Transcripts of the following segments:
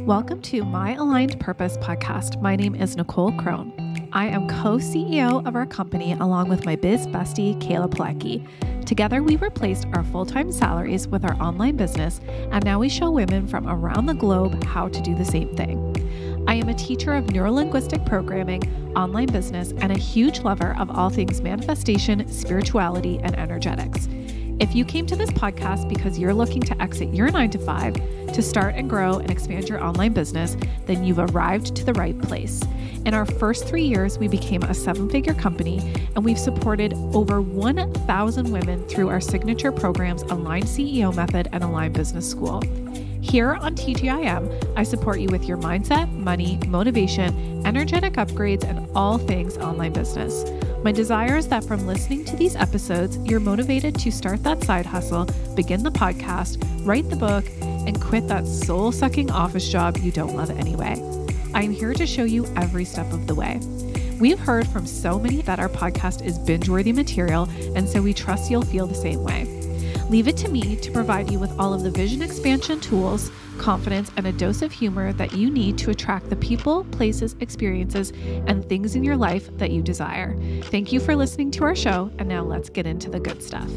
Welcome to My Aligned Purpose podcast. My name is Nicole Crone. I am co-CEO of our company along with my biz bestie, Kayla Pilecki. Together, we replaced our full-time salaries with our online business, and now we show women from around the globe how to do the same thing. I am a teacher of neurolinguistic programming, online business, and a huge lover of all things manifestation, spirituality, and energetics. If you came to this podcast because you're looking to exit your 9-to-5 to start and grow and expand your online business, then you've arrived to the right place. In our first 3 years, we became a 7-figure company, and we've supported over 1,000 women through our signature programs, Aligned CEO Method and Aligned Business School. Here on TGIM, I support you with your mindset, money, motivation, energetic upgrades, and all things online business. My desire is that from listening to these episodes, you're motivated to start that side hustle, begin the podcast, write the book, and quit that soul-sucking office job you don't love anyway. I am here to show you every step of the way. We've heard from so many that our podcast is binge-worthy material, and so we trust you'll feel the same way. Leave it to me to provide you with all of the vision expansion tools, confidence, and a dose of humor that you need to attract the people, places, experiences, and things in your life that you desire. Thank you for listening to our show, and now let's get into the good stuff.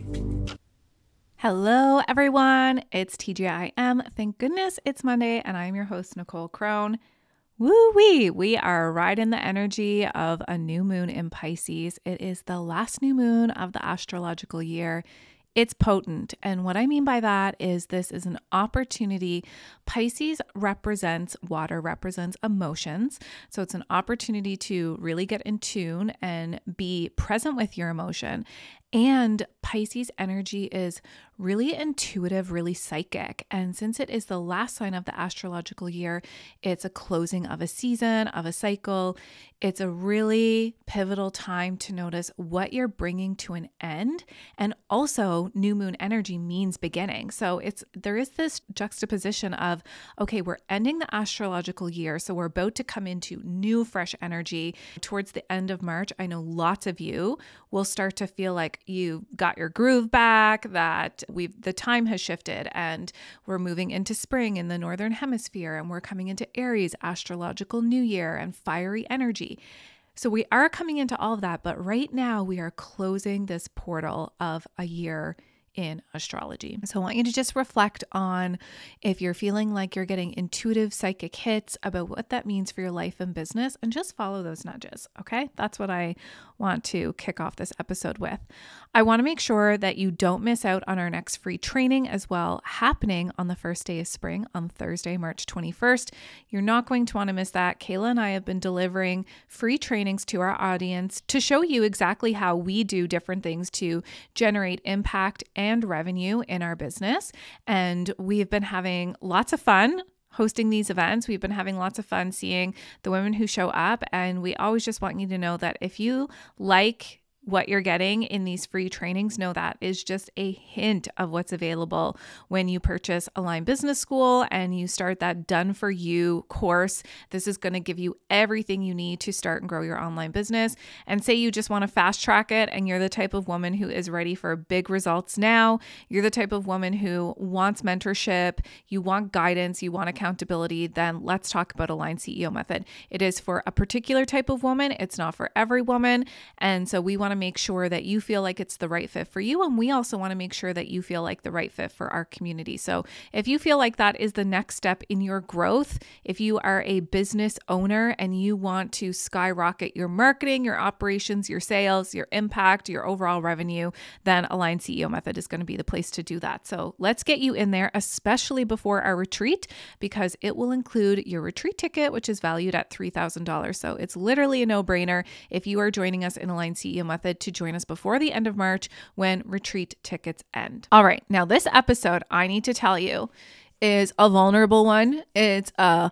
Hello, everyone. It's TGIM. Thank goodness it's Monday, and I'm your host, Nicole Crone. Woo-wee! We are riding the energy of a new moon in Pisces. It is the last new moon of the astrological year. It's potent. And what I mean by that is this is an opportunity. Pisces represents water, represents emotions. So it's an opportunity to really get in tune and be present with your emotion. And Pisces energy is really intuitive, really psychic. And since it is the last sign of the astrological year, it's a closing of a season, of a cycle. It's a really pivotal time to notice what you're bringing to an end. And also new moon energy means beginning. So there is this juxtaposition of, okay, we're ending the astrological year. So we're about to come into new, fresh energy towards the end of March. I know lots of you will start to feel like you got your groove back, that the time has shifted and we're moving into spring in the northern hemisphere and we're coming into Aries, astrological new year and fiery energy. So we are coming into all of that, but right now we are closing this portal of a year in astrology. So I want you to just reflect on if you're feeling like you're getting intuitive psychic hits about what that means for your life and business, and just follow those nudges. Okay. That's what I want to kick off this episode with. I want to make sure that you don't miss out on our next free training as well, happening on the first day of spring on Thursday, March 21st. You're not going to want to miss that. Kayla and I have been delivering free trainings to our audience to show you exactly how we do different things to generate impact and revenue in our business. And we've been having lots of fun hosting these events. We've been having lots of fun seeing the women who show up. And we always just want you to know that if you like what you're getting in these free trainings, know that is just a hint of what's available when you purchase Aligned Business School and you start that Done For You course. This is going to give you everything you need to start and grow your online business. And say you just want to fast track it and you're the type of woman who is ready for big results now. You're the type of woman who wants mentorship, you want guidance, you want accountability, then let's talk about Aligned CEO Method. It is for a particular type of woman. It's not for every woman. And so we want to make sure that you feel like it's the right fit for you. And we also want to make sure that you feel like the right fit for our community. So if you feel like that is the next step in your growth, if you are a business owner and you want to skyrocket your marketing, your operations, your sales, your impact, your overall revenue, then Aligned CEO Method is going to be the place to do that. So let's get you in there, especially before our retreat, because it will include your retreat ticket, which is valued at $3,000. So it's literally a no-brainer if you are joining us in Aligned CEO Method to join us before the end of March when retreat tickets end. All right. Now this episode, I need to tell you, is a vulnerable one. It's a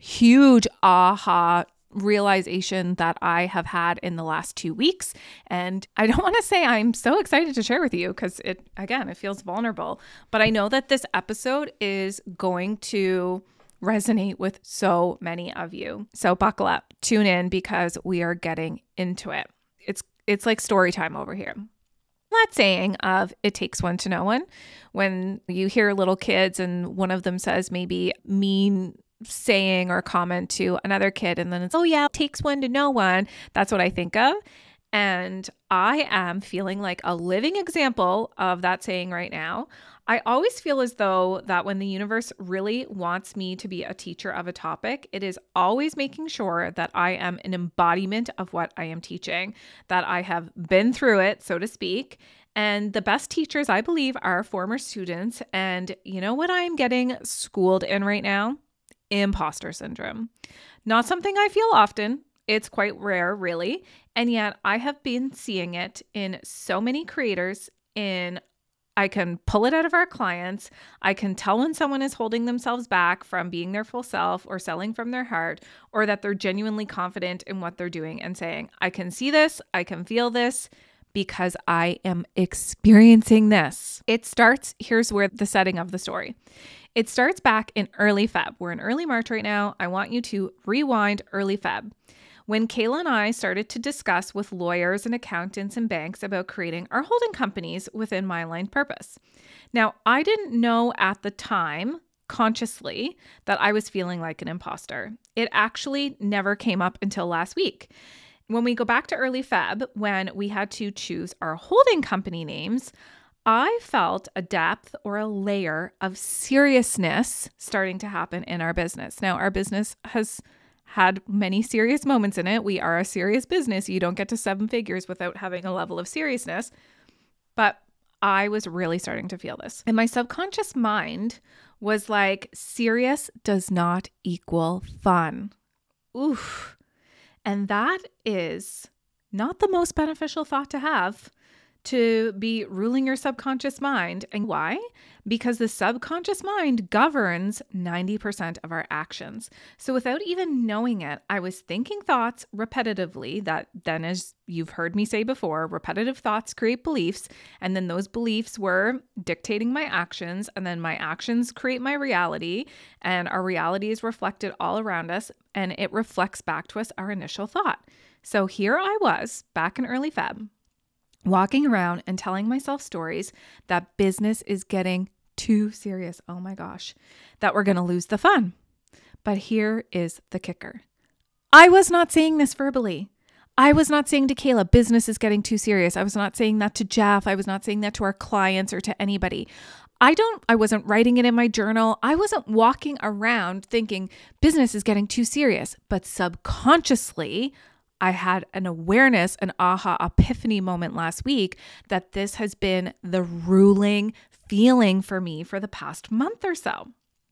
huge aha realization that I have had in the last 2 weeks. And I don't want to say I'm so excited to share with you because it feels vulnerable, but I know that this episode is going to resonate with so many of you. So buckle up, tune in because we are getting into it. It's like story time over here. That saying of it takes one to know one. When you hear little kids and one of them says maybe mean saying or comment to another kid and then it's, oh yeah, it takes one to know one. That's what I think of. And I am feeling like a living example of that saying right now. I always feel as though that when the universe really wants me to be a teacher of a topic, it is always making sure that I am an embodiment of what I am teaching, that I have been through it, so to speak. And the best teachers, I believe, are former students. And you know what I'm getting schooled in right now? Imposter syndrome. Not something I feel often. It's quite rare, really. And yet I have been seeing it in so many creators. I can pull it out of our clients. I can tell when someone is holding themselves back from being their full self or selling from their heart, or that they're genuinely confident in what they're doing and saying, I can see this, I can feel this because I am experiencing this. It starts, here's where the setting of the story. It starts back in early Feb. We're in early March right now. I want you to rewind early Feb. When Kayla and I started to discuss with lawyers and accountants and banks about creating our holding companies within My Aligned Purpose. Now, I didn't know at the time consciously that I was feeling like an imposter. It actually never came up until last week. When we go back to early Feb, when we had to choose our holding company names, I felt a depth or a layer of seriousness starting to happen in our business. Now, our business has had many serious moments in it. We are a serious business. You don't get to 7 figures without having a level of seriousness. But I was really starting to feel this. And my subconscious mind was like, serious does not equal fun. Oof. And that is not the most beneficial thought to have, to be ruling your subconscious mind. And why? Because the subconscious mind governs 90% of our actions. So without even knowing it, I was thinking thoughts repetitively that then, as you've heard me say before, repetitive thoughts create beliefs. And then those beliefs were dictating my actions. And then my actions create my reality. And our reality is reflected all around us. And it reflects back to us our initial thought. So here I was back in early Feb, walking around and telling myself stories that business is getting too serious. Oh my gosh, that we're going to lose the fun. But here is the kicker. I was not saying this verbally. I was not saying to Kayla, business is getting too serious. I was not saying that to Jeff. I was not saying that to our clients or to anybody. I wasn't writing it in my journal. I wasn't walking around thinking business is getting too serious, but subconsciously, I had an awareness, an aha epiphany moment last week that this has been the ruling feeling for me for the past month or so.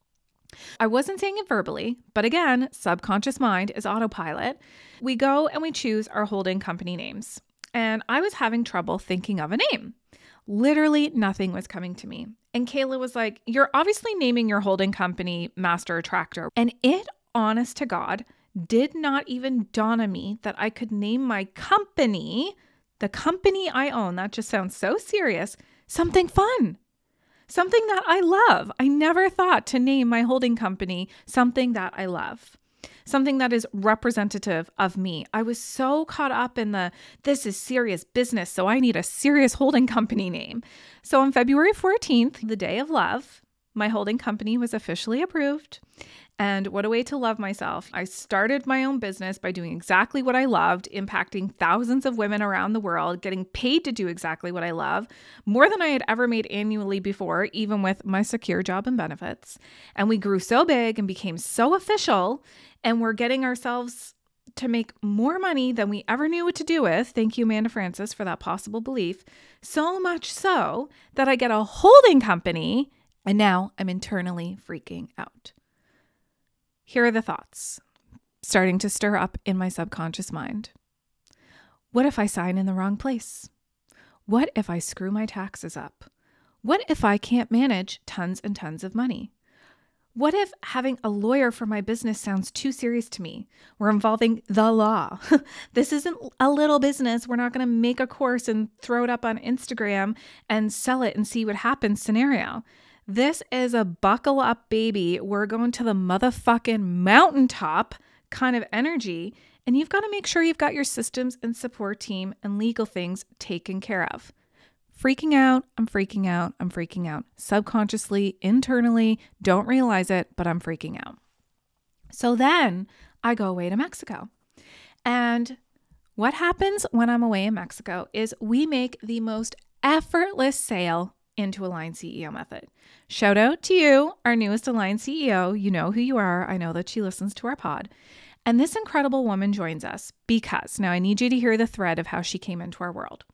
I wasn't saying it verbally, but again, subconscious mind is autopilot. We go and we choose our holding company names. And I was having trouble thinking of a name. Literally nothing was coming to me. And Kayla was like, you're obviously naming your holding company Master Attractor. And it, honest to God, did not even dawn on me that I could name my company, the company I own, that just sounds so serious, something fun, something that I love. I never thought to name my holding company something that I love, something that is representative of me. I was so caught up in this is serious business, so I need a serious holding company name. So on February 14th, the day of love, my holding company was officially approved. And what a way to love myself. I started my own business by doing exactly what I loved, impacting thousands of women around the world, getting paid to do exactly what I love, more than I had ever made annually before, even with my secure job and benefits. And we grew so big and became so official, and we're getting ourselves to make more money than we ever knew what to do with. Thank you, Amanda Francis, for that possible belief. So much so that I get a holding company, and now I'm internally freaking out. Here are the thoughts starting to stir up in my subconscious mind. What if I sign in the wrong place? What if I screw my taxes up? What if I can't manage tons and tons of money? What if having a lawyer for my business sounds too serious to me? We're involving the law. This isn't a little business. We're not going to make a course and throw it up on Instagram and sell it and see what happens scenario. This is a buckle up, baby. We're going to the motherfucking mountaintop kind of energy. And you've got to make sure you've got your systems and support team and legal things taken care of. Freaking out, I'm freaking out, I'm freaking out. Subconsciously, internally, don't realize it, but I'm freaking out. So then I go away to Mexico. And what happens when I'm away in Mexico is we make the most effortless sale into Align CEO Method. Shout out to you, our newest Align CEO. You know who you are. I know that she listens to our pod. And this incredible woman joins us because, now I need you to hear the thread of how she came into our world.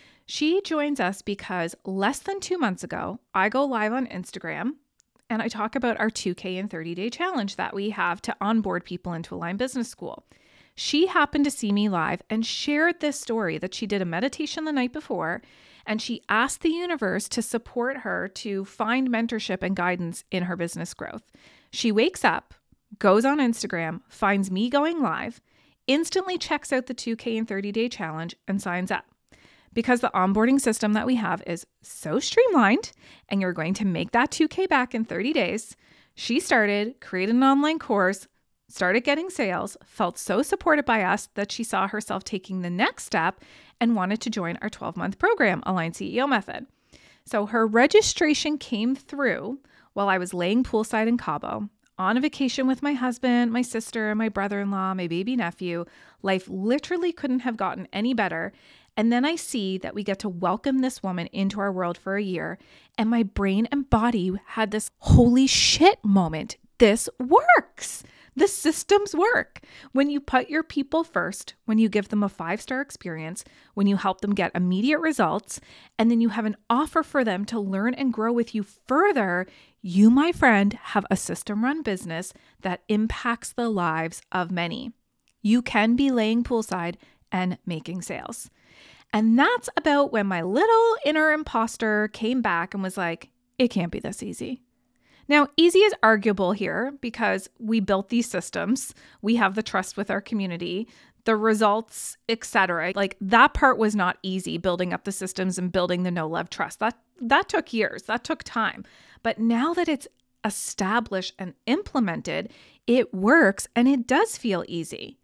She joins us because less than 2 months ago, I go live on Instagram and I talk about our 2K and 30-day challenge that we have to onboard people into Align Business School. She happened to see me live and shared this story that she did a meditation the night before, and she asked the universe to support her to find mentorship and guidance in her business growth. She wakes up, goes on Instagram, finds me going live, instantly checks out the 2K and 30-day challenge and signs up. Because the onboarding system that we have is so streamlined and you're going to make that 2K back in 30 days, she started, created an online course, started getting sales, felt so supported by us that she saw herself taking the next step and wanted to join our 12-month program, Align CEO Method. So her registration came through while I was laying poolside in Cabo, on a vacation with my husband, my sister, my brother-in-law, my baby nephew. Life literally couldn't have gotten any better. And then I see that we get to welcome this woman into our world for a year. And my brain and body had this holy shit moment. This works. The systems work. When you put your people first, when you give them a 5-star experience, when you help them get immediate results, and then you have an offer for them to learn and grow with you further, you, my friend, have a system-run business that impacts the lives of many. You can be laying poolside and making sales. And that's about when my little inner imposter came back and was like, it can't be this easy. Now, easy is arguable here because we built these systems. We have the trust with our community, the results, etc. Like that part was not easy, building up the systems and building the know, love, trust. That took years. That took time. But now that it's established and implemented, it works and it does feel easy.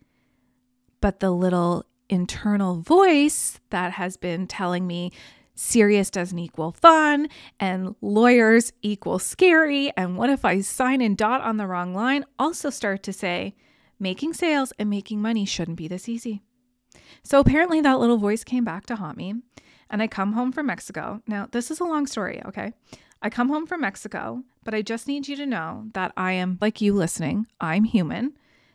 But the little internal voice that has been telling me serious doesn't equal fun and lawyers equal scary, and what if I sign and dot on the wrong line, also start to say making sales and making money shouldn't be this easy. So apparently that little voice came back to haunt me, and I come home from Mexico. Now, this is a long story, okay? I come home from Mexico, but I just need you to know that I am, like you listening, I'm human.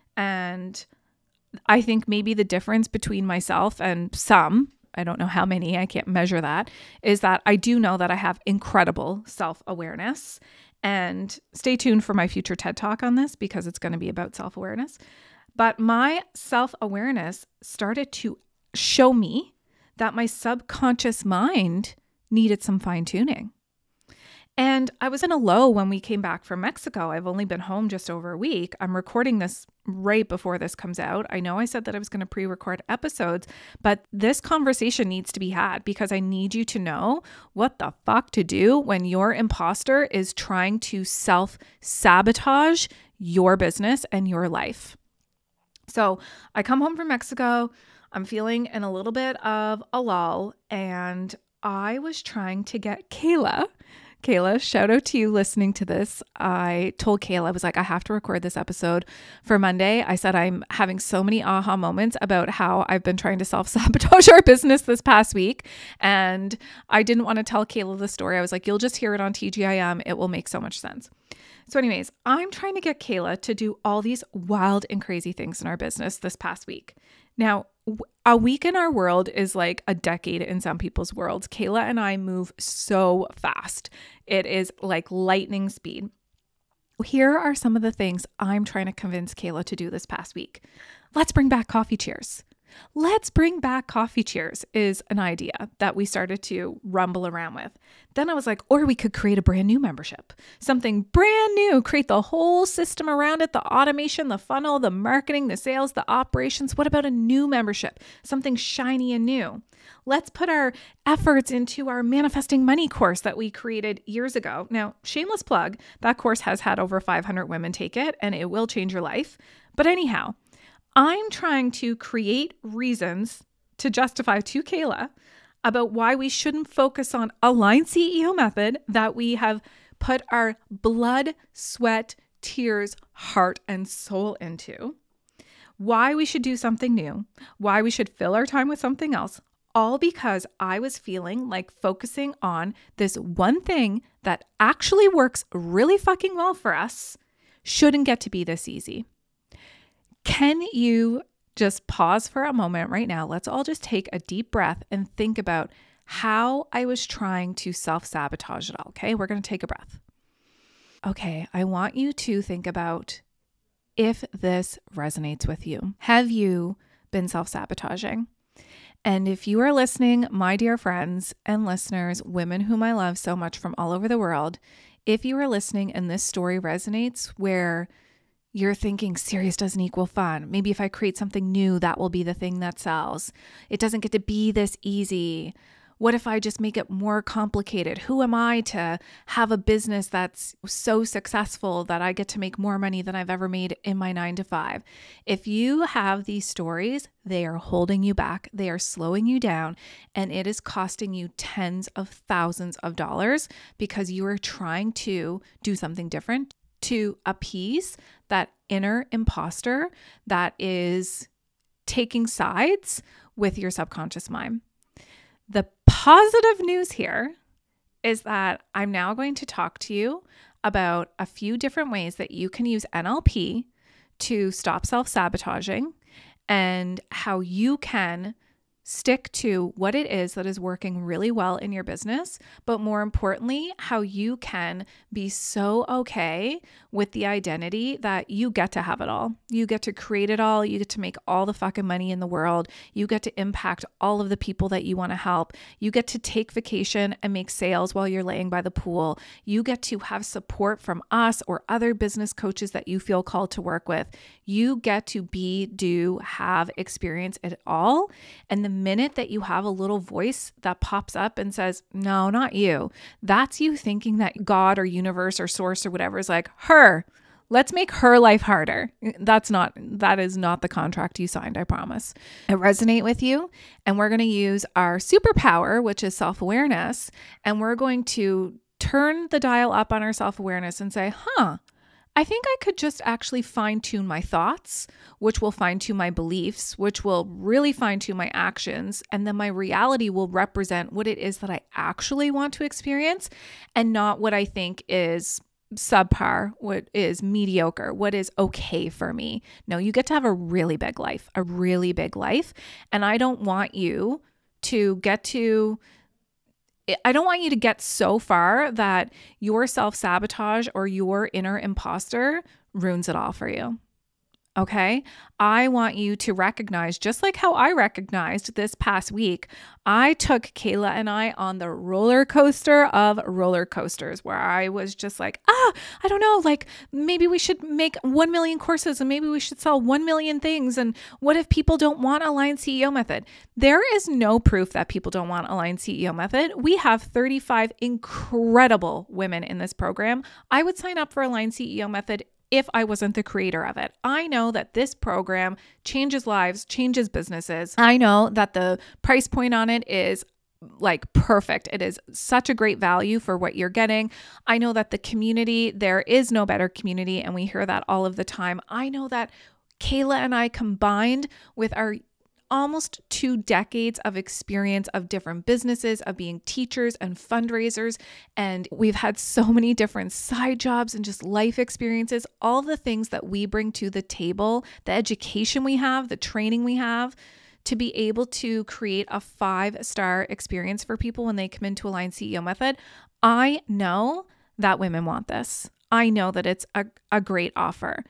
And I think maybe the difference between myself and some, I don't know how many, I can't measure that, is that I do know that I have incredible self-awareness. And stay tuned for my future TED Talk on this because it's going to be about self-awareness. But my self-awareness started to show me that my subconscious mind needed some fine-tuning. And I was in a low when we came back from Mexico. I've only been home just over a week. I'm recording this right before this comes out. I know I said that I was going to pre-record episodes, but this conversation needs to be had because I need you to know what the fuck to do when your imposter is trying to self-sabotage your business and your life. So I come home from Mexico. I'm feeling in a little bit of a lull, and I was trying to get Kayla, shout out to you listening to this. I told Kayla, I was like, I have to record this episode for Monday. I said, I'm having so many aha moments about how I've been trying to self-sabotage our business this past week. And I didn't want to tell Kayla the story. I was like, you'll just hear it on TGIM. It will make so much sense. So anyways, I'm trying to get Kayla to do all these wild and crazy things in our business this past week. Now, a week in our world is like a decade in some people's worlds. Kayla and I move so fast. It is like lightning speed. Here are some of the things I'm trying to convince Kayla to do this past week. Let's bring back coffee cheers. Let's bring back coffee cheers is an idea that we started to rumble around with. Then I was like, or we could create a brand new membership, something brand new, create the whole system around it, the automation, the funnel, the marketing, the sales, the operations. What about a new membership, something shiny and new? Let's put our efforts into our Manifesting Money course that we created years ago. Now, shameless plug, that course has had over 500 women take it and it will change your life. But anyhow, I'm trying to create reasons to justify to Kayla about why we shouldn't focus on Align CEO Method that we have put our blood, sweat, tears, heart, and soul into, why we should do something new, why we should fill our time with something else, all because I was feeling like focusing on this one thing that actually works really fucking well for us shouldn't get to be this easy. Can you just pause for a moment right now? Let's all just take a deep breath and think about how I was trying to self-sabotage it all. Okay, we're going to take a breath. Okay, I want you to think about if this resonates with you. Have you been self-sabotaging? And if you are listening, my dear friends and listeners, women whom I love so much from all over the world, if you are listening and this story resonates where you're thinking serious doesn't equal fun, maybe if I create something new, that will be the thing that sells. It doesn't get to be this easy. What if I just make it more complicated? Who am I to have a business that's so successful that I get to make more money than I've ever made in my 9-to-5? If you have these stories, they are holding you back. They are slowing you down, and it is costing you tens of thousands of dollars because you are trying to do something different to appease that inner imposter that is taking sides with your subconscious mind. The positive news here is that I'm now going to talk to you about a few different ways that you can use NLP to stop self-sabotaging and how you can stick to what it is that is working really well in your business, but more importantly, how you can be so okay with the identity that you get to have it all. You get to create it all. You get to make all the fucking money in the world. You get to impact all of the people that you want to help. You get to take vacation and make sales while you're laying by the pool. You get to have support from us or other business coaches that you feel called to work with. You get to be, do, have, experience it all. And the minute that you have a little voice that pops up and says, no, not you, that's you thinking that God or universe or source or whatever is like, her, let's make her life harder. That is not the contract you signed, I promise. It resonate with you. And we're going to use our superpower, which is self-awareness. And we're going to turn the dial up on our self-awareness and say, I think I could just actually fine-tune my thoughts, which will fine-tune my beliefs, which will really fine-tune my actions. And then my reality will represent what it is that I actually want to experience and not what I think is subpar, what is mediocre, what is okay for me. No, you get to have a really big life. And I don't want you to get so far that your self-sabotage or your inner imposter ruins it all for you. Okay? I want you to recognize, just like how I recognized this past week, I took Kayla and I on the roller coaster of roller coasters where I was just like, I don't know, like maybe we should make 1 million courses and maybe we should sell 1 million things. And what if people don't want Aligned CEO Method? There is no proof that people don't want Aligned CEO Method. We have 35 incredible women in this program. I would sign up for Aligned CEO Method if I wasn't the creator of it. I know that this program changes lives, changes businesses. I know that the price point on it is like perfect. It is such a great value for what you're getting. I know that the community, there is no better community, and we hear that all of the time. I know that Kayla and I combined with our almost 2 decades of experience of different businesses, of being teachers and fundraisers. And we've had so many different side jobs and just life experiences, all the things that we bring to the table, the education we have, the training we have, to be able to create a 5-star experience for people when they come into Aligned CEO Method. I know that women want this. I know that it's a great offer.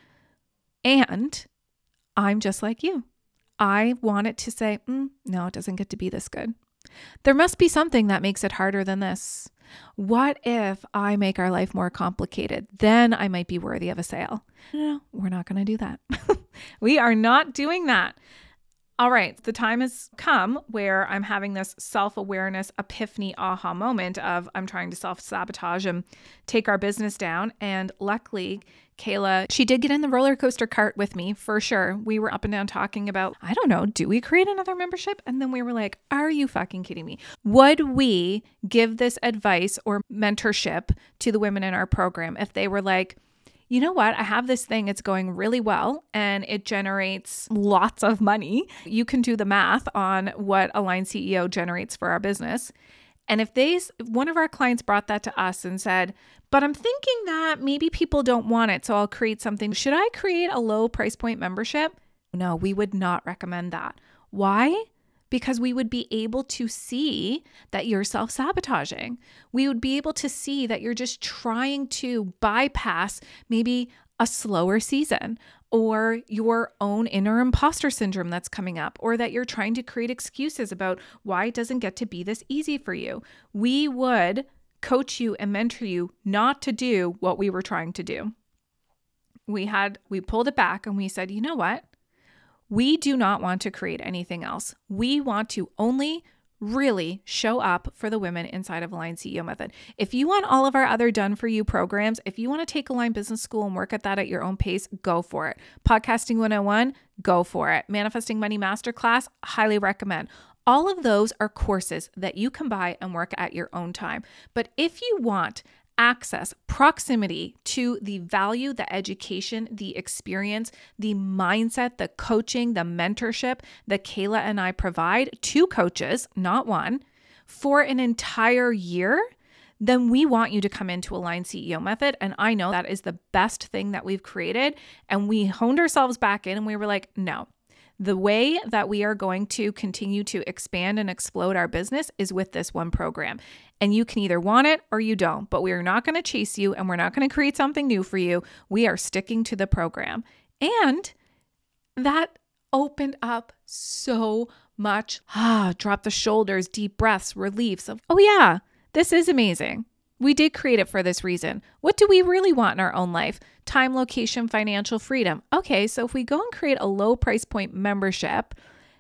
And I'm just like you. I want it to say, no, it doesn't get to be this good. There must be something that makes it harder than this. What if I make our life more complicated? Then I might be worthy of a sale. No, we're not going to do that. We are not doing that. All right, the time has come where I'm having this self-awareness epiphany aha moment of I'm trying to self-sabotage and take our business down. And luckily, Kayla, she did get in the roller coaster cart with me for sure. We were up and down talking about, I don't know, do we create another membership? And then we were like, are you fucking kidding me? Would we give this advice or mentorship to the women in our program if they were like, you know what? I have this thing. It's going really well and it generates lots of money. You can do the math on what Align CEO generates for our business. And if one of our clients brought that to us and said, but I'm thinking that maybe people don't want it, so I'll create something. Should I create a low price point membership? No, we would not recommend that. Why? Because we would be able to see that you're self-sabotaging. We would be able to see that you're just trying to bypass maybe a slower season or your own inner imposter syndrome that's coming up, or that you're trying to create excuses about why it doesn't get to be this easy for you. We would coach you and mentor you not to do what we were trying to do. We pulled it back and we said, you know what? We do not want to create anything else. We want to only really show up for the women inside of Align CEO Method. If you want all of our other done for you programs, if you want to take Align Business School and work at that at your own pace, go for it. Podcasting 101, go for it. Manifesting Money Masterclass, highly recommend. All of those are courses that you can buy and work at your own time. But if you want access, proximity to the value, the education, the experience, the mindset, the coaching, the mentorship that Kayla and I provide, 2 coaches, not one, for an entire year, then we want you to come into Align CEO Method. And I know that is the best thing that we've created. And we honed ourselves back in and we were like, no. The way that we are going to continue to expand and explode our business is with this one program. And you can either want it or you don't, but we are not going to chase you and we're not going to create something new for you. We are sticking to the program. And that opened up so much. Drop the shoulders, deep breaths, reliefs of, oh yeah, this is amazing. We did create it for this reason. What do we really want in our own life? Time, location, financial freedom. Okay, so if we go and create a low price point membership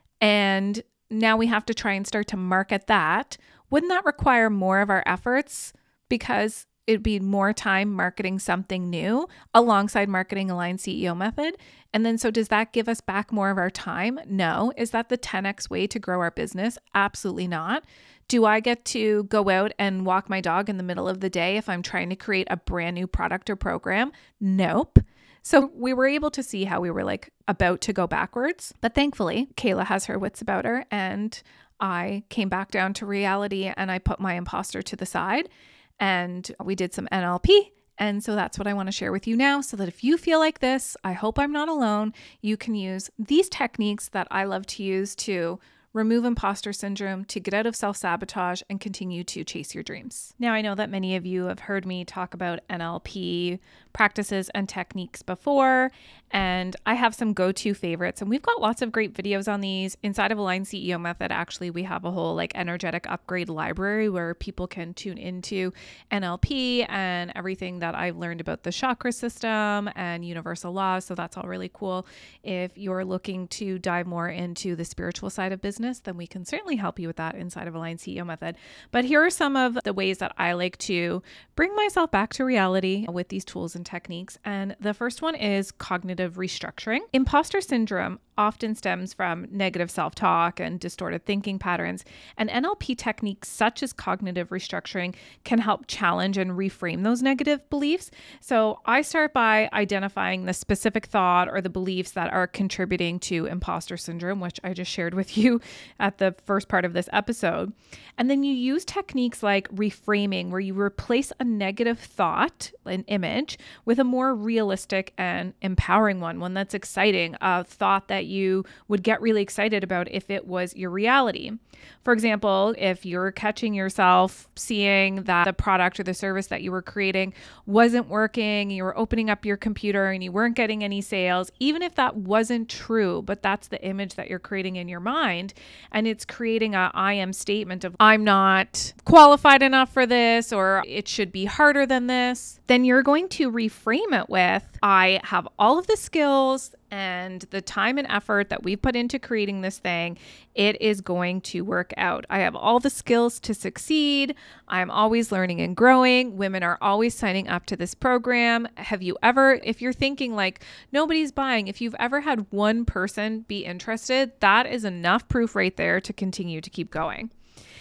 and now we have to try and start to market that, wouldn't that require more of our efforts because it'd be more time marketing something new alongside marketing Align CEO Method? And then so does that give us back more of our time? No. Is that the 10x way to grow our business? Absolutely not. Do I get to go out and walk my dog in the middle of the day if I'm trying to create a brand new product or program? Nope. So we were able to see how we were like about to go backwards. But thankfully, Kayla has her wits about her and I came back down to reality and I put my imposter to the side and we did some NLP. And so that's what I want to share with you now so that if you feel like this, I hope I'm not alone, you can use these techniques that I love to use to remove imposter syndrome, to get out of self-sabotage and continue to chase your dreams. Now, I know that many of you have heard me talk about NLP practices and techniques before, and I have some go-to favorites, and we've got lots of great videos on these. Inside of Align CEO Method, actually, we have a whole like energetic upgrade library where people can tune into NLP and everything that I've learned about the chakra system and universal laws. So that's all really cool. If you're looking to dive more into the spiritual side of business, then we can certainly help you with that inside of Align CEO Method. But here are some of the ways that I like to bring myself back to reality with these tools and techniques. And the first one is cognitive restructuring. Imposter syndrome often stems from negative self-talk and distorted thinking patterns. And NLP techniques such as cognitive restructuring can help challenge and reframe those negative beliefs. So I start by identifying the specific thought or the beliefs that are contributing to imposter syndrome, which I just shared with you at the first part of this episode. And then you use techniques like reframing, where you replace a negative thought, an image, with a more realistic and empowering one that's exciting, a thought that you would get really excited about if it was your reality. For example, if you're catching yourself seeing that the product or the service that you were creating wasn't working, you were opening up your computer and you weren't getting any sales, even if that wasn't true, but that's the image that you're creating in your mind, and it's creating a I am statement of I'm not qualified enough for this, or it should be harder than this, then you're going to reframe it with I have all of the skills and the time and effort that we've put into creating this thing, it is going to work out. I have all the skills to succeed. I'm always learning and growing. Women are always signing up to this program. Have you ever, if you're thinking like nobody's buying, if you've ever had one person be interested, that is enough proof right there to continue to keep going.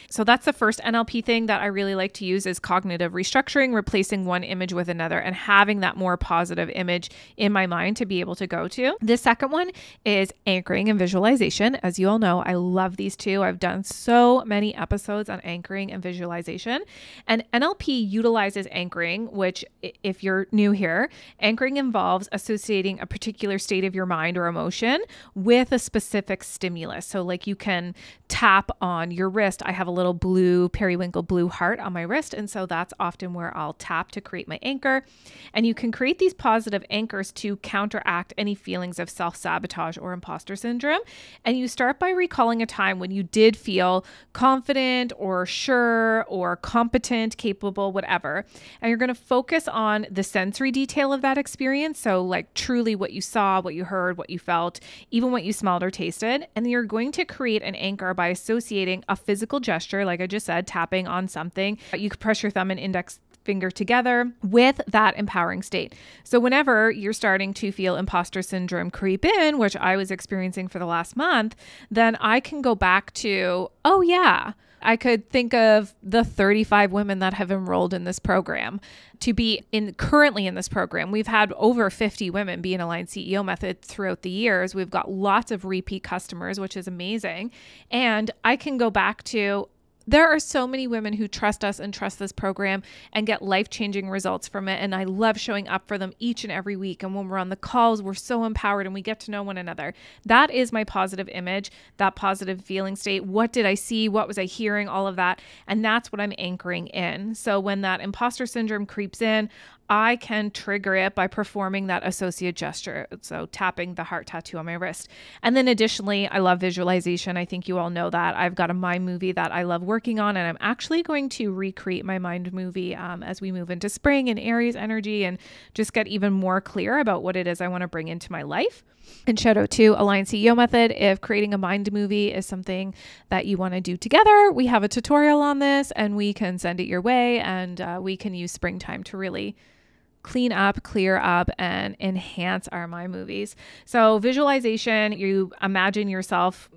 So that's the first NLP thing that I really like to use is cognitive restructuring, replacing one image with another and having that more positive image in my mind to be able to go to. The second one is anchoring and visualization. As you all know, I love these two. I've done so many episodes on anchoring and visualization. And NLP utilizes anchoring, which if you're new here, anchoring involves associating a particular state of your mind or emotion with a specific stimulus. So like you can tap on your wrist. I have a little blue periwinkle blue heart on my wrist. And so that's often where I'll tap to create my anchor. And you can create these positive anchors to counteract any feelings of self-sabotage or imposter syndrome. And you start by recalling a time when you did feel confident or sure or competent, capable, whatever. And you're going to focus on the sensory detail of that experience. So like truly what you saw, what you heard, what you felt, even what you smelled or tasted. And then you're going to create an anchor by associating a physical gesture, like I just said, tapping on something. You could press your thumb and index finger together with that empowering state. So whenever you're starting to feel imposter syndrome creep in, which I was experiencing for the last month, then I can go back to, oh yeah, I could think of the 35 women that have enrolled in this program to be currently in this program. We've had over 50 women be in Aligned CEO Method throughout the years. We've got lots of repeat customers, which is amazing. And I can go back to, there are so many women who trust us and trust this program and get life-changing results from it. And I love showing up for them each and every week. And when we're on the calls, we're so empowered and we get to know one another. That is my positive image, that positive feeling state. What did I see? What was I hearing? All of that. And that's what I'm anchoring in. So when that imposter syndrome creeps in, I can trigger it by performing that associate gesture. So tapping the heart tattoo on my wrist. And then additionally, I love visualization. I think you all know that. I've got a mind movie that I love working on, and I'm actually going to recreate my mind movie as we move into spring and Aries energy and just get even more clear about what it is I want to bring into my life. And shout out to Aligned CEO Method. If creating a mind movie is something that you want to do together, we have a tutorial on this and we can send it your way, and we can use springtime to really clean up, clear up, and enhance our mind movies. So visualization, you imagine yourself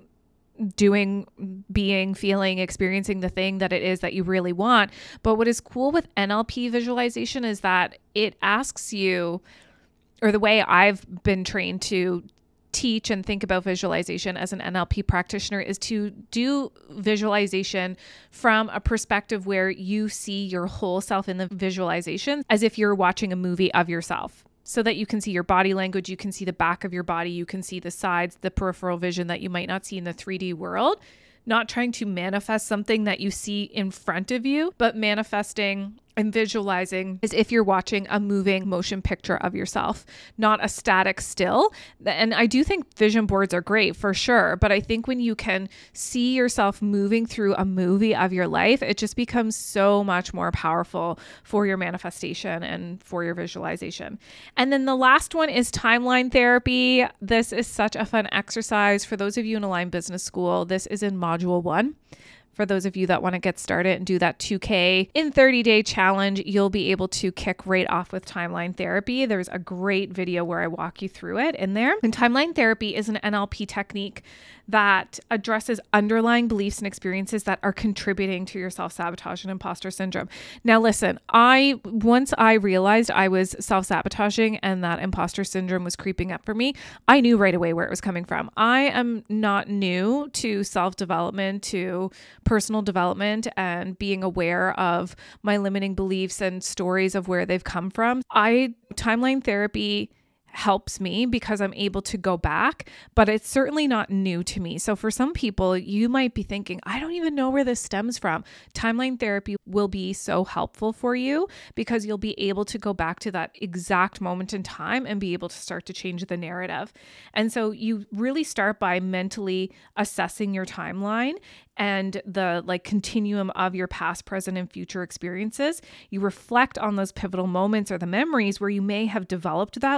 doing, being, feeling, experiencing the thing that it is that you really want. But what is cool with NLP visualization is that it asks you, or the way I've been trained to teach and think about visualization as an NLP practitioner is to do visualization from a perspective where you see your whole self in the visualization as if you're watching a movie of yourself, so that you can see your body language, you can see the back of your body, you can see the sides, the peripheral vision that you might not see in the 3D world. Not trying to manifest something that you see in front of you, but manifesting and visualizing as if you're watching a moving motion picture of yourself, not a static still. And I do think vision boards are great for sure, but I think when you can see yourself moving through a movie of your life, it just becomes so much more powerful for your manifestation and for your visualization. And then the last one is timeline therapy. This is such a fun exercise for those of you in Aligned Business School. This is in Module 1. For those of you that want to get started and do that 2K in 30-day challenge, you'll be able to kick right off with timeline therapy. There's a great video where I walk you through it in there. And timeline therapy is an NLP technique that addresses underlying beliefs and experiences that are contributing to your self-sabotage and imposter syndrome. Now, listen, once I realized I was self-sabotaging and that imposter syndrome was creeping up for me, I knew right away where it was coming from. I am not new to self-development, to personal development, and being aware of my limiting beliefs and stories of where they've come from. Timeline therapy helps me because I'm able to go back, but it's certainly not new to me. So for some people, you might be thinking, I don't even know where this stems from. Timeline therapy will be so helpful for you because you'll be able to go back to that exact moment in time and be able to start to change the narrative. And so you really start by mentally assessing your timeline and the continuum of your past, present, and future experiences. You reflect on those pivotal moments or the memories where you may have developed that limiting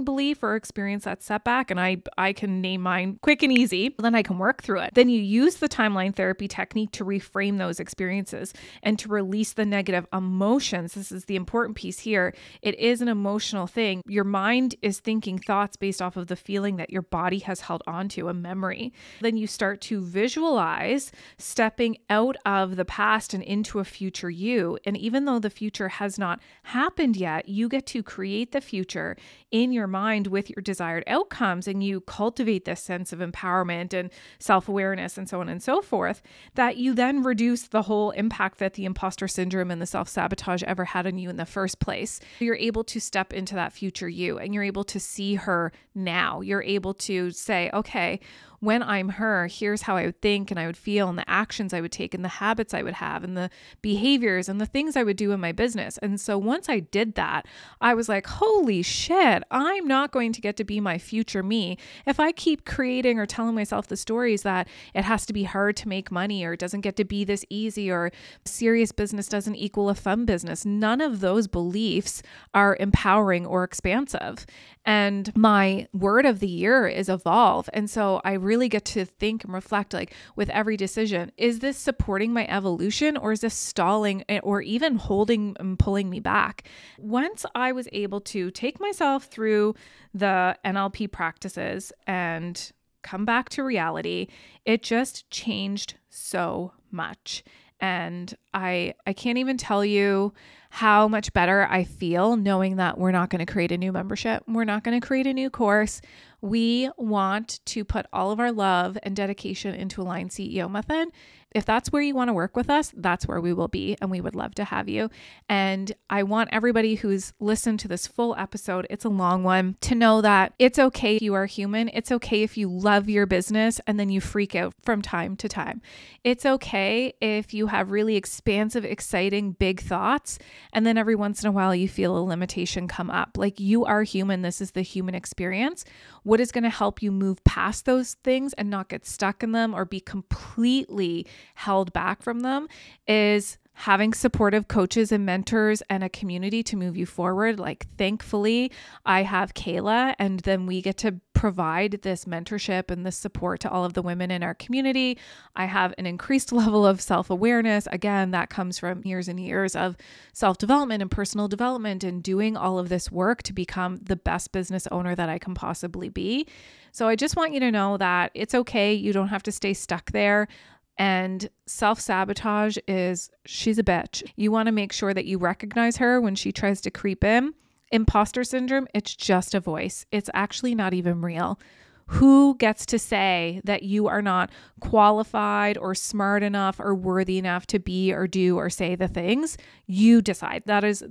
belief or experience that setback, and I can name mine quick and easy, then I can work through it. Then you use the timeline therapy technique to reframe those experiences and to release the negative emotions. This is the important piece here. It is an emotional thing. Your mind is thinking thoughts based off of the feeling that your body has held onto, a memory. Then you start to visualize stepping out of the past and into a future you. And even though the future has not happened yet, you get to create the future in your mind with your desired outcomes, and you cultivate this sense of empowerment and self-awareness and so on and so forth, that you then reduce the whole impact that the imposter syndrome and the self-sabotage ever had on you in the first place. You're able to step into that future you, and you're able to see her now. You're able to say, okay, when I'm her, here's how I would think and I would feel, and the actions I would take and the habits I would have and the behaviors and the things I would do in my business. And so once I did that, I was like, holy shit, I'm not going to get to be my future me if I keep creating or telling myself the stories that it has to be hard to make money, or it doesn't get to be this easy, or serious business doesn't equal a fun business. None of those beliefs are empowering or expansive. And my word of the year is evolve. And so I really get to think and reflect, like, with every decision, is this supporting my evolution, or is this stalling or even holding and pulling me back? Once I was able to take myself through the NLP practices and come back to reality, it just changed so much. And I can't even tell you how much better I feel knowing that we're not going to create a new membership. We're not going to create a new course. We want to put all of our love and dedication into Align CEO Method. If that's where you want to work with us, that's where we will be, and we would love to have you. And I want everybody who's listened to this full episode, it's a long one, to know that it's okay if you are human. It's okay if you love your business and then you freak out from time to time. It's okay if you have really expansive, exciting, big thoughts, and then every once in a while you feel a limitation come up. Like, you are human. This is the human experience. What is going to help you move past those things and not get stuck in them or be completely held back from them is having supportive coaches and mentors and a community to move you forward. Like, thankfully, I have Kayla, and then we get to provide this mentorship and this support to all of the women in our community. I have an increased level of self-awareness. Again, that comes from years and years of self-development and personal development and doing all of this work to become the best business owner that I can possibly be. So I just want you to know that it's okay. You don't have to stay stuck there. And self-sabotage she's a bitch. You want to make sure that you recognize her when she tries to creep in. Imposter syndrome, it's just a voice. It's actually not even real. Who gets to say that you are not qualified or smart enough or worthy enough to be or do or say the things? You decide.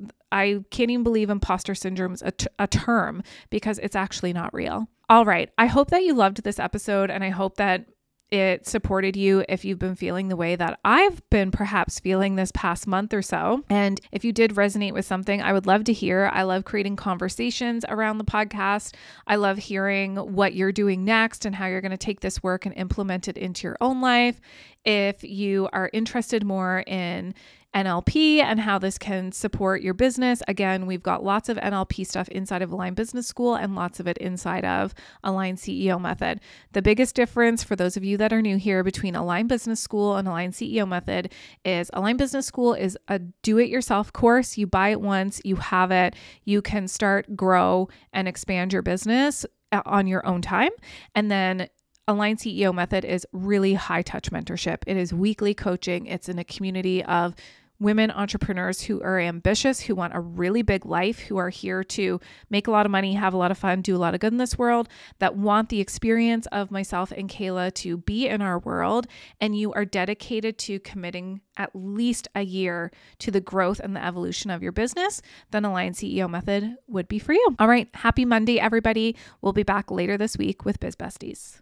I can't even believe imposter syndrome is a term, because it's actually not real. All right. I hope that you loved this episode, and I hope that it supported you if you've been feeling the way that I've been perhaps feeling this past month or so. And if you did resonate with something, I would love to hear. I love creating conversations around the podcast. I love hearing what you're doing next and how you're going to take this work and implement it into your own life. If you are interested more in NLP and how this can support your business, again, we've got lots of NLP stuff inside of Align Business School and lots of it inside of Align CEO Method. The biggest difference for those of you that are new here between Align Business School and Align CEO Method is Align Business School is a do-it-yourself course. You buy it once, you have it, you can start, grow, and expand your business on your own time. And then Align CEO Method is really high touch mentorship. It is weekly coaching. It's in a community of women entrepreneurs who are ambitious, who want a really big life, who are here to make a lot of money, have a lot of fun, do a lot of good in this world, that want the experience of myself and Kayla to be in our world. And you are dedicated to committing at least a year to the growth and the evolution of your business, then Align CEO Method would be for you. All right. Happy Monday, everybody. We'll be back later this week with Biz Besties.